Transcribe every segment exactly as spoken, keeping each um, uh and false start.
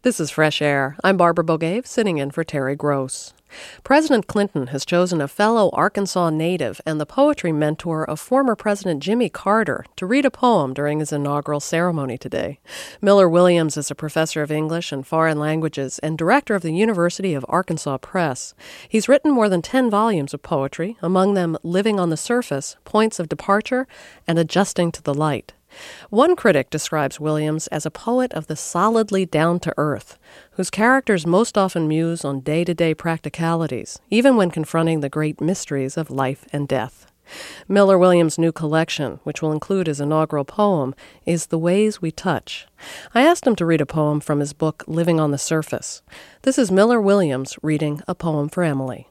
This is Fresh Air. I'm Barbara Bogave, sitting in for Terry Gross. President Clinton has chosen a fellow Arkansas native and the poetry mentor of former President Jimmy Carter to read a poem during his inaugural ceremony today. Miller Williams is a professor of English and foreign languages and director of the University of Arkansas Press. He's written more than ten volumes of poetry, among them Living on the Surface, Points of Departure, and Adjusting to the Light. One critic describes Williams as a poet of the solidly down-to-earth, whose characters most often muse on day-to-day practicalities, even when confronting the great mysteries of life and death. Miller Williams' new collection, which will include his inaugural poem, is The Ways We Touch. I asked him to read a poem from his book, Living on the Surface. This is Miller Williams reading a poem for Emily.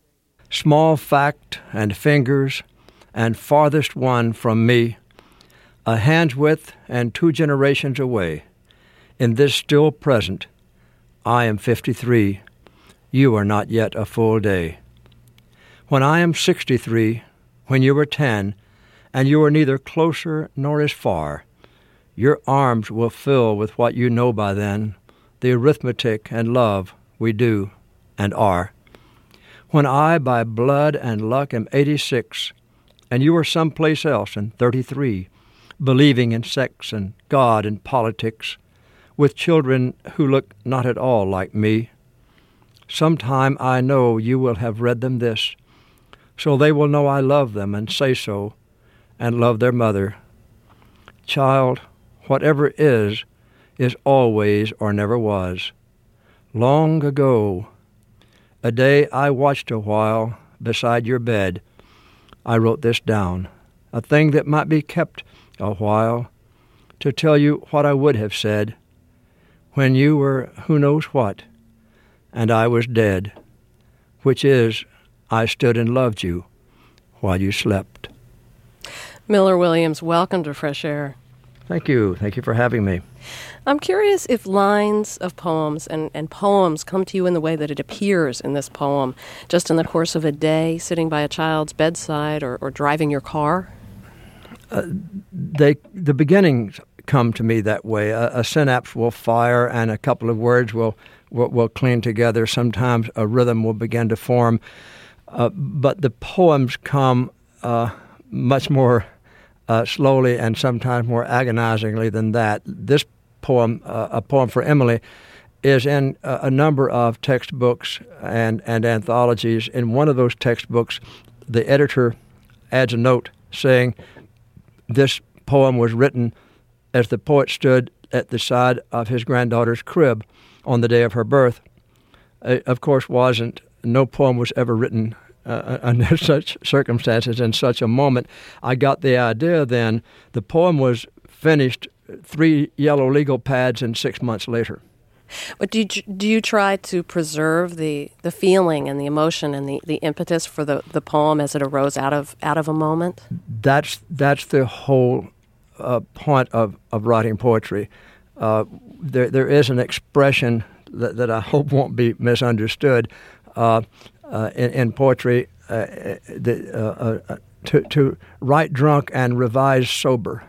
Small fact and fingers, and farthest one from me, a hand's width and two generations away. In this still present, I am fifty-three. You are not yet a full day. When I am sixty-three, when you were ten, and you are neither closer nor as far, your arms will fill with what you know by then, the arithmetic and love we do and are. When I, by blood and luck, am eighty-six, and you are someplace else in thirty-three, believing in sex and God and politics, with children who look not at all like me. Sometime I know you will have read them this, so they will know I love them and say so, and love their mother. Child, whatever is, is always or never was. Long ago, a day I watched a while beside your bed, I wrote this down, a thing that might be kept a while, to tell you what I would have said when you were who knows what, and I was dead, which is, I stood and loved you while you slept. Miller Williams, welcome to Fresh Air. Thank you. Thank you for having me. I'm curious if lines of poems and, and poems come to you in the way that it appears in this poem, just in the course of a day, sitting by a child's bedside or, or driving your car? Uh, they the beginnings come to me that way. A, a synapse will fire, and a couple of words will will, will cling together. Sometimes a rhythm will begin to form, uh, but the poems come uh, much more uh, slowly and sometimes more agonizingly than that. This poem, uh, a poem for Emily, is in a, a number of textbooks and and anthologies. In one of those textbooks, the editor adds a note saying, this poem was written as the poet stood at the side of his granddaughter's crib on the day of her birth. It, of course, wasn't. No poem was ever written uh, under such circumstances in such a moment. I got the idea then. The poem was finished three yellow legal pads and six months later. But do you, do you try to preserve the, the feeling and the emotion and the, the impetus for the, the poem as it arose out of out of a moment? That's that's the whole uh, point of, of writing poetry. Uh, there there is an expression that, that I hope won't be misunderstood uh, uh, in, in poetry: uh, the, uh, uh, to to write drunk and revise sober.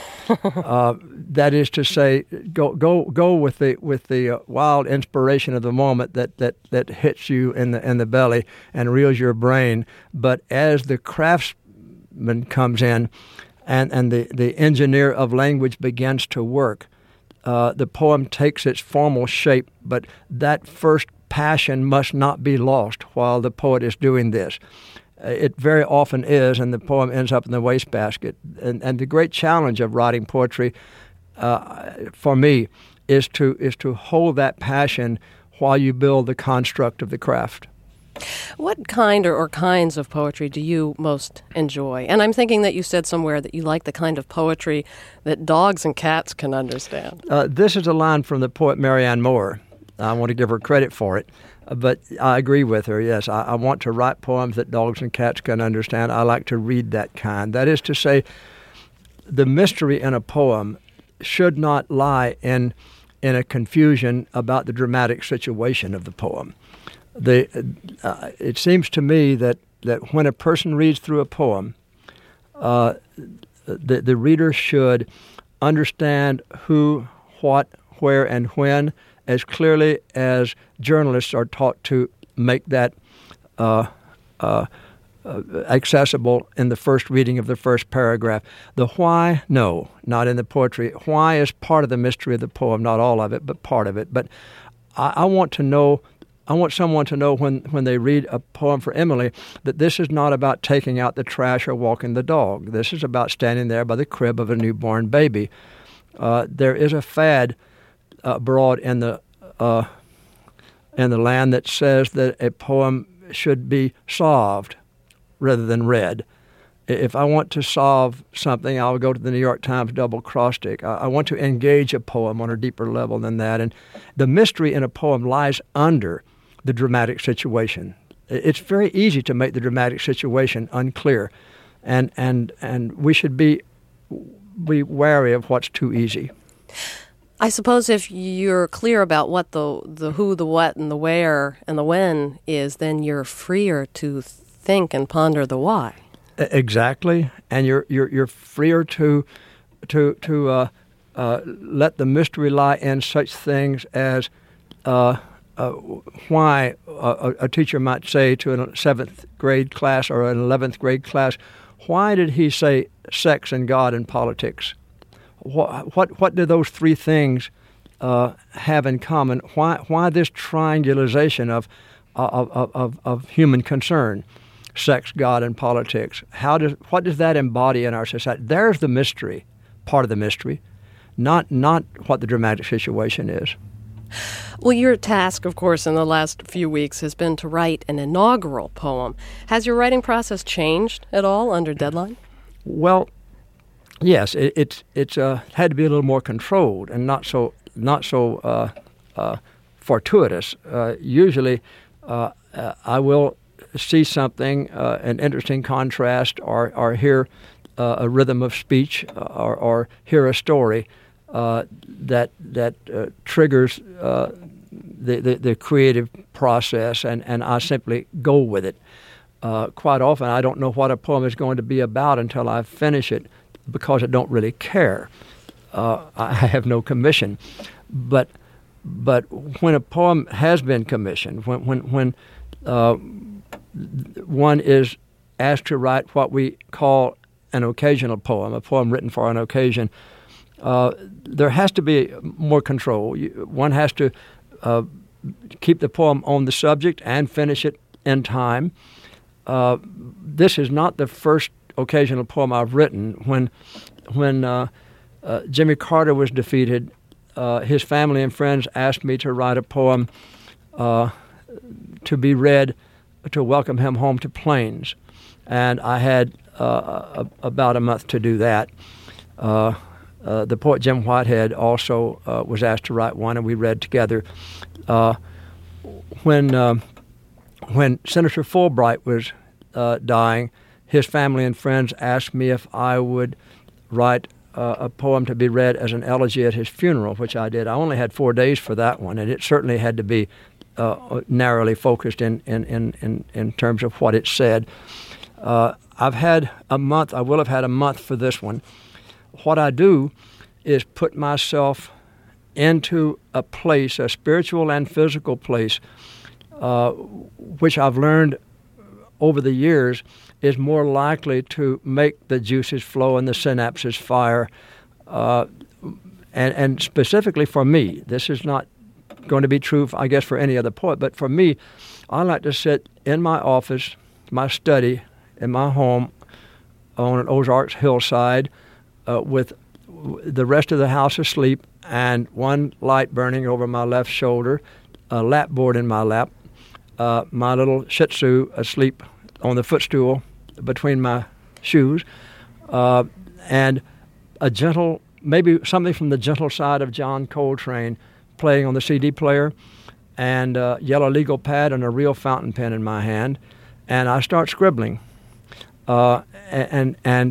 uh, that is to say, go go go with the with the uh, wild inspiration of the moment that, that, that hits you in the in the belly and reels your brain. But as the craftsman comes in, and, and the, the engineer of language begins to work, uh, the poem takes its formal shape. But that first passion must not be lost while the poet is doing this. It very often is, and the poem ends up in the wastebasket. And, and the great challenge of writing poetry, uh, for me, is to is to hold that passion while you build the construct of the craft. What kind or, or kinds of poetry do you most enjoy? And I'm thinking that you said somewhere that you like the kind of poetry that dogs and cats can understand. Uh, this is a line from the poet Marianne Moore. I want to give her credit for it. But I agree with her, yes. I, I want to write poems that dogs and cats can understand. I like to read that kind. That is to say, the mystery in a poem should not lie in in a confusion about the dramatic situation of the poem. The uh, it seems to me that, that when a person reads through a poem, uh, the, the reader should understand who, what, where, and when, as clearly as journalists are taught to make that uh, uh, uh, accessible in the first reading of the first paragraph. The why, no, not in the poetry. Why is part of the mystery of the poem, not all of it, but part of it. But I, I want to know, I want someone to know when, when they read a poem for Emily that this is not about taking out the trash or walking the dog. This is about standing there by the crib of a newborn baby. Uh, there is a fad uh, abroad in the uh, in the land that says that a poem should be solved rather than read. If I want to solve something, I'll go to the New York Times double cross-stick. I, I want to engage a poem on a deeper level than that. And the mystery in a poem lies under the dramatic situation. It's very easy to make the dramatic situation unclear, and and and we should be be wary of what's too easy. I suppose if you're clear about what the the who, the what, and the where, and the when is, then you're freer to think and ponder the why. Exactly, and you're you're you're freer to to to uh, uh, let the mystery lie in such things as uh, uh, why a, a teacher might say to a seventh grade class or an eleventh grade class, why did he say sex and God and politics? What what what do those three things uh, have in common? Why why this triangulation of of of, of, of human concern? Sex, God, and politics. How does what does that embody in our society? There's the mystery, part of the mystery, not not what the dramatic situation is. Well, your task, of course, in the last few weeks has been to write an inaugural poem. Has your writing process changed at all under deadline? Well, yes, it, it's it's uh, had to be a little more controlled and not so not so uh, uh, fortuitous. Uh, usually, uh, uh, I will see something, uh, an interesting contrast, or, or hear uh, a rhythm of speech, or, or hear a story uh, that that uh, triggers uh, the, the, the creative process, and, and I simply go with it. Uh, quite often, I don't know what a poem is going to be about until I finish it, because I don't really care. Uh, I have no commission. But but when a poem has been commissioned, when when when uh, one is asked to write what we call an occasional poem, a poem written for an occasion, uh, there has to be more control. You, one has to uh, keep the poem on the subject and finish it in time. Uh, this is not the first occasional poem I've written. When when uh, uh, Jimmy Carter was defeated, uh, his family and friends asked me to write a poem uh, to be read to welcome him home to Plains, and I had uh, a, about a month to do that. Uh, uh, the poet Jim Whitehead also uh, was asked to write one, and we read together. Uh, when uh, when Senator Fulbright was uh, dying, his family and friends asked me if I would write uh, a poem to be read as an elegy at his funeral, which I did. I only had four days for that one, and it certainly had to be Uh, narrowly focused in, in, in, in, in terms of what it said. Uh, I've had a month, I will have had a month for this one. What I do is put myself into a place, a spiritual and physical place, uh, which I've learned over the years is more likely to make the juices flow and the synapses fire. Uh, and, and specifically for me, this is not going to be true, I guess, for any other poet. But for me, I like to sit in my office, my study, in my home on an Ozarks hillside uh, with the rest of the house asleep and one light burning over my left shoulder, a lap board in my lap, uh, my little Shih Tzu asleep on the footstool between my shoes, uh, and a gentle, maybe something from the gentle side of John Coltrane playing on the C D player, and a yellow legal pad and a real fountain pen in my hand, and I start scribbling. Uh, and and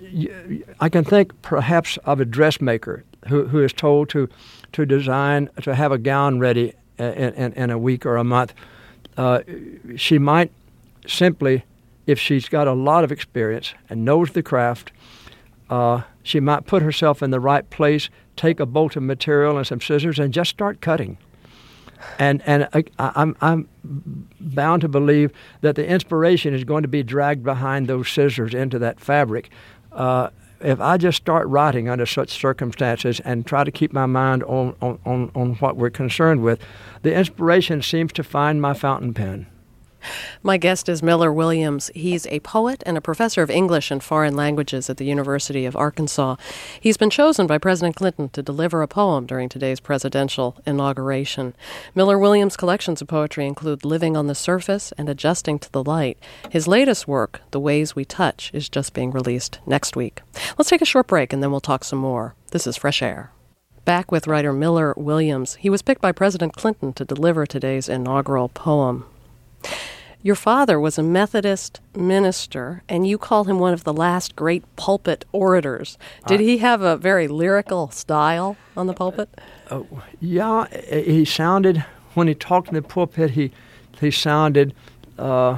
I can think perhaps of a dressmaker who, who is told to to design, to have a gown ready in, in, in a week or a month. Uh, she might simply, if she's got a lot of experience and knows the craft, uh, she might put herself in the right place, take a bolt of material and some scissors, and just start cutting. And and I, I'm I'm bound to believe that the inspiration is going to be dragged behind those scissors into that fabric. Uh, if I just start writing under such circumstances and try to keep my mind on, on, on, on what we're concerned with, the inspiration seems to find my fountain pen. My guest is Miller Williams. He's a poet and a professor of English and foreign languages at the University of Arkansas. He's been chosen by President Clinton to deliver a poem during today's presidential inauguration. Miller Williams' collections of poetry include Living on the Surface and Adjusting to the Light. His latest work, The Ways We Touch, is just being released next week. Let's take a short break and then we'll talk some more. This is Fresh Air. Back with writer Miller Williams. He was picked by President Clinton to deliver today's inaugural poem. Your father was a Methodist minister, and you call him one of the last great pulpit orators. Did he have a very lyrical style on the pulpit? Uh, yeah, he sounded, when he talked in the pulpit, he he sounded uh,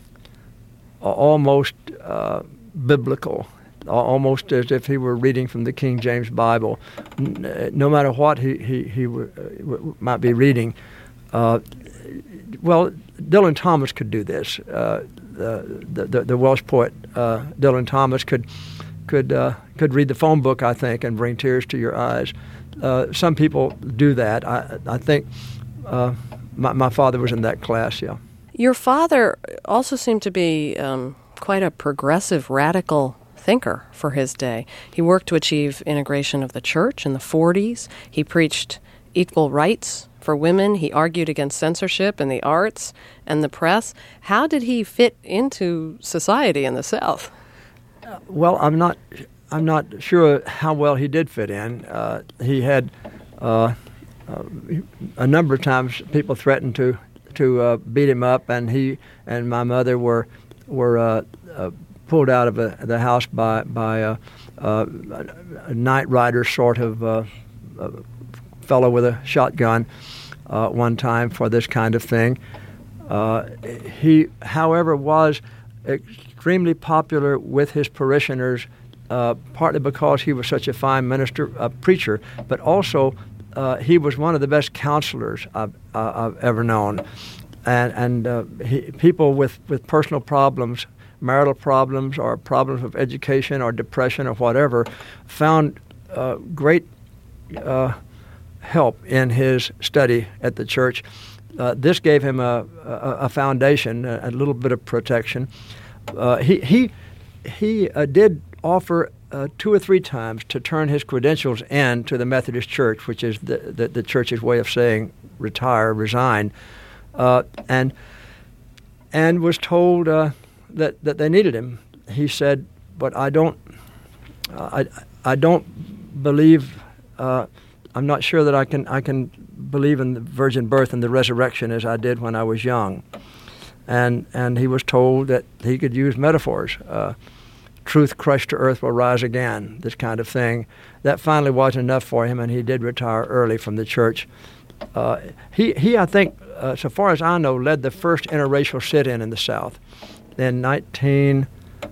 almost uh, biblical, almost as if he were reading from the King James Bible. No matter what he, he, he w- w- might be reading, uh, well, Dylan Thomas could do this. Uh, the, the the Welsh poet uh, Dylan Thomas could could uh, could read the phone book, I think, and bring tears to your eyes. Uh, some people do that. I I think uh, my my father was in that class. Yeah. Your father also seemed to be um, quite a progressive, radical thinker for his day. He worked to achieve integration of the church in the forties. He preached equal rights for women. He argued against censorship in the arts and the press. How did he fit into society in the South? Uh, well, I'm not I'm not sure how well he did fit in. Uh, he had uh, uh, a number of times people threatened to to uh, beat him up, and he and my mother were were uh, uh, pulled out of a, the house by by a, a, a night rider sort of uh, uh, fellow with a shotgun uh, one time for this kind of thing. Uh, he, however, was extremely popular with his parishioners, uh, partly because he was such a fine minister, uh, preacher, but also uh, he was one of the best counselors I've, uh, I've ever known. And, and uh, he, people with, with personal problems, marital problems or problems of education or depression or whatever, found uh, great uh, help in his study at the church. Uh, this gave him a, a, a foundation, a, a little bit of protection. Uh, he he he uh, did offer uh, two or three times to turn his credentials in to the Methodist Church, which is the, the, the church's way of saying retire, resign, uh, and and was told uh, that that they needed him. He said, "But I don't, uh, I I don't believe." Uh, I'm not sure that I can I can believe in the virgin birth and the resurrection as I did when I was young. And and he was told that he could use metaphors. Uh, Truth crushed to earth will rise again, this kind of thing. That finally wasn't enough for him, and he did retire early from the church. Uh, he, he, I think, uh, so far as I know, led the first interracial sit-in in the South in nineteen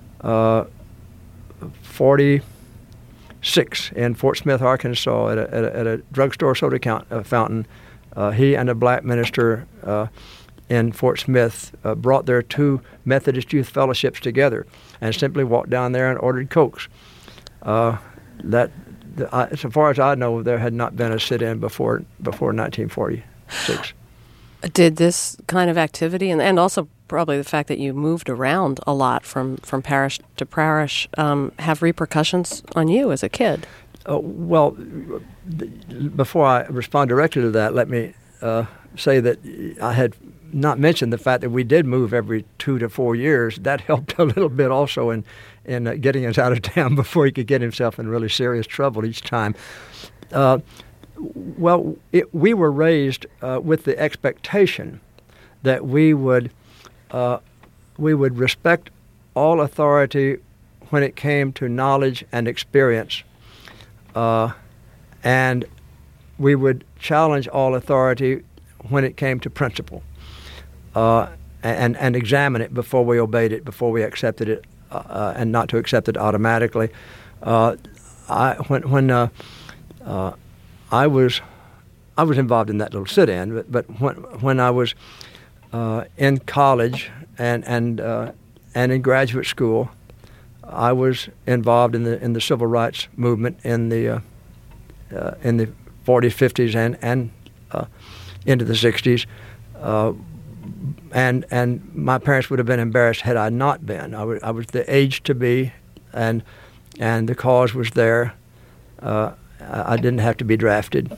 forty. Six in Fort Smith, Arkansas, at a, at a, at a drugstore soda count, uh, fountain. Uh, he and a black minister uh, in Fort Smith uh, brought their two Methodist youth fellowships together and simply walked down there and ordered Cokes. Uh, that, the, I, so far as I know, there had not been a sit-in before before nineteen forty-six. Did this kind of activity, and, and also probably the fact that you moved around a lot from, from parish to parish, um, have repercussions on you as a kid? Uh, well, before I respond directly to that, let me uh, say that I had not mentioned the fact that we did move every two to four years. That helped a little bit also in, in uh, getting us out of town before he could get himself in really serious trouble each time. Uh, well, it, we were raised uh, with the expectation that we would uh, we would respect all authority when it came to knowledge and experience, uh, and we would challenge all authority when it came to principle, uh, and and examine it before we obeyed it, before we accepted it, uh, and not to accept it automatically. Uh, I when when uh, uh, I was I was involved in that little sit-in, but, but when when I was uh, in college and and uh, and in graduate school, I was involved in the in the civil rights movement in the uh, uh, in the forties, fifties, and and uh, into the sixties. Uh, and and my parents would have been embarrassed had I not been. I was I was the age to be, and and the cause was there. Uh, I didn't have to be drafted.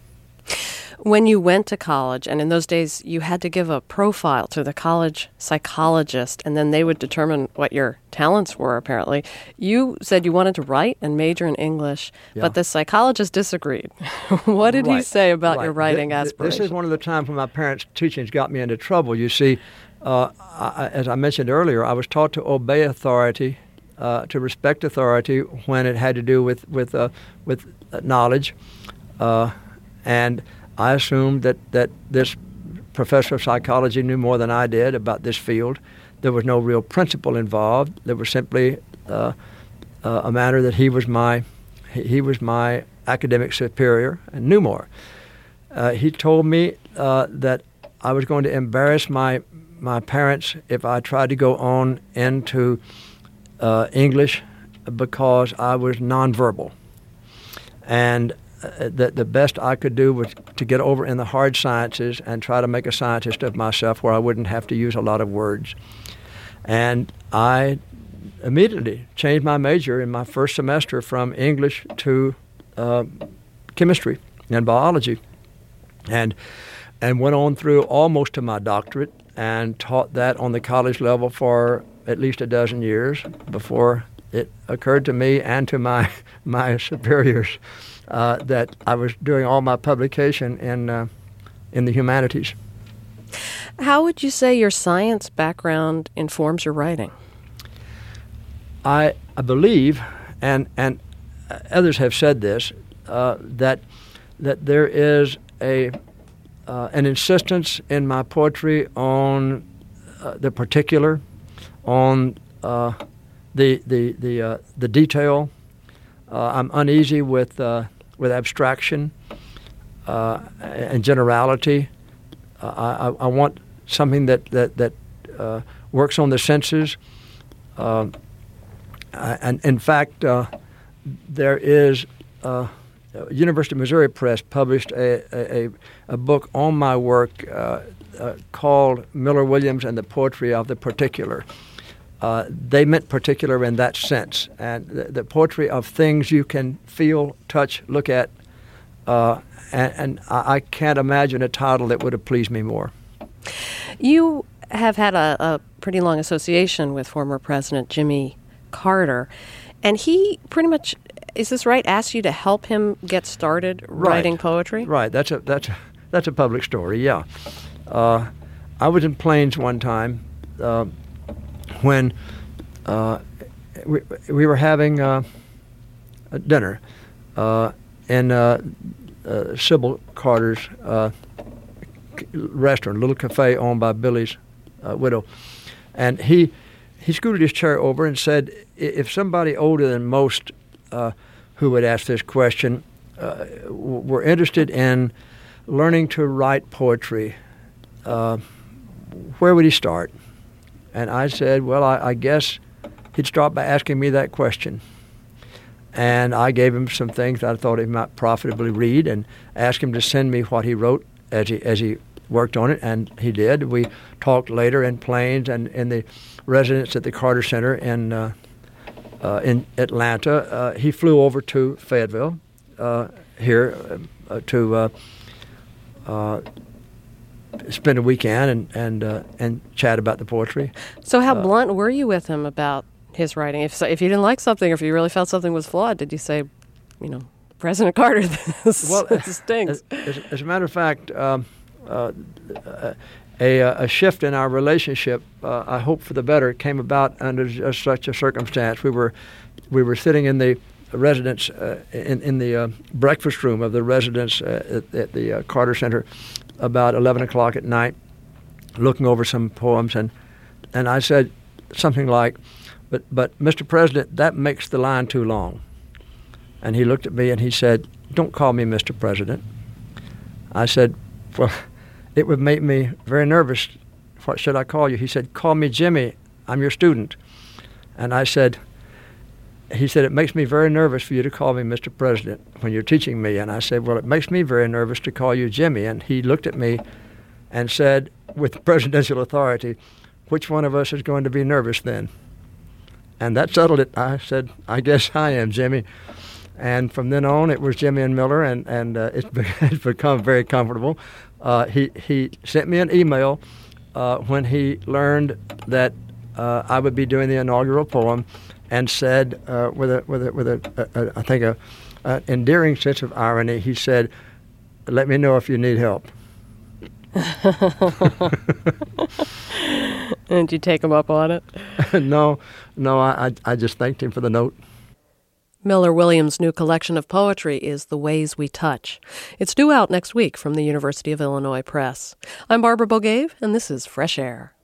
When you went to college, and in those days you had to give a profile to the college psychologist, and then they would determine what your talents were, apparently. You said you wanted to write and major in English, yeah. but the psychologist disagreed. What did right. he say about right. your writing th- th- aspirations? This is one of the times when my parents' teachings got me into trouble. You see, uh, I, as I mentioned earlier, I was taught to obey authority, uh, to respect authority when it had to do with, with, uh, with knowledge, uh, and I assumed that, that this professor of psychology knew more than I did about this field. There was no real principle involved. There was simply uh, uh, a matter that he was my he was my academic superior and knew more. Uh, he told me uh, that I was going to embarrass my my parents if I tried to go on into uh, English because I was nonverbal, and Uh, that the best I could do was to get over in the hard sciences and try to make a scientist of myself where I wouldn't have to use a lot of words. And I immediately changed my major in my first semester from English to uh, chemistry and biology, and and went on through almost to my doctorate and taught that on the college level for at least a dozen years before it occurred to me and to my my superiors Uh, that I was doing all my publication in uh, in the humanities. How would you say your science background informs your writing? I, I believe, and and others have said this, uh, that that there is a uh, an insistence in my poetry on uh, the particular, on uh, the the the uh, the detail. Uh, I'm uneasy with uh, with abstraction uh, and generality. Uh, I, I want something that that that uh, works on the senses. Uh, and in fact, uh, there is uh, University of Missouri Press published a a, a book on my work uh, uh, called Miller Williams and the Poetry of the Particular. Uh, they meant particular in that sense, and the, the poetry of things you can feel, touch, look at, uh, and, and I, I can't imagine a title that would have pleased me more. You have had a, a pretty long association with former President Jimmy Carter, and he pretty much, is this right, asked you to help him get started right. writing poetry? Right. That's a that's a, that's a public story. Yeah, uh, I was in Plains one time. Uh, when uh, we, we were having uh, a dinner uh, in uh, uh, Sybil Carter's uh, restaurant, a little cafe owned by Billy's uh, widow. And he he scooted his chair over and said, if somebody older than most uh, who would ask this question uh, were interested in learning to write poetry, uh, where would he start? And I said, well, I, I guess he'd start by asking me that question. And I gave him some things that I thought he might profitably read and asked him to send me what he wrote as he as he worked on it, and he did. We talked later in Plains and in the residence at the Carter Center in uh, uh, in Atlanta. Uh, he flew over to Fayetteville uh, here uh, to uh, uh, spend a weekend and and uh, and chat about the poetry. So how uh, blunt were you with him about his writing? If so, if you didn't like something, or if you really felt something was flawed, did you say, you know, President Carter, this, well, this stinks? As, as a matter of fact, um, uh, a, a shift in our relationship, uh, I hope for the better, came about under just such a circumstance. We were we were sitting in the residence uh, in in the uh, breakfast room of the residence uh, at, at the uh, Carter Center about eleven o'clock at night, looking over some poems, and and I said something like, but but Mister President, that makes the line too long. And he looked at me and he said, don't call me Mister President. I said, well, it would make me very nervous. What should I call you? He said, call me Jimmy. I'm your student. And I said, he said, it makes me very nervous for you to call me Mister President when you're teaching me. And I said, well, it makes me very nervous to call you Jimmy. And he looked at me and said, with presidential authority, which one of us is going to be nervous then? And that settled it. I said, I guess I am, Jimmy. And from then on, it was Jimmy and Miller, and, and uh, it's, be- it's become very comfortable. Uh, he, he sent me an email uh, when he learned that uh, I would be doing the inaugural poem, and said, uh, with a, with a, with a, a, a I think, a, a endearing sense of irony, he said, let me know if you need help. And did you take him up on it? no, no, I, I I just thanked him for the note. Miller Williams' new collection of poetry is The Ways We Touch. It's due out next week from the University of Illinois Press. I'm Barbara Bogaev, and this is Fresh Air.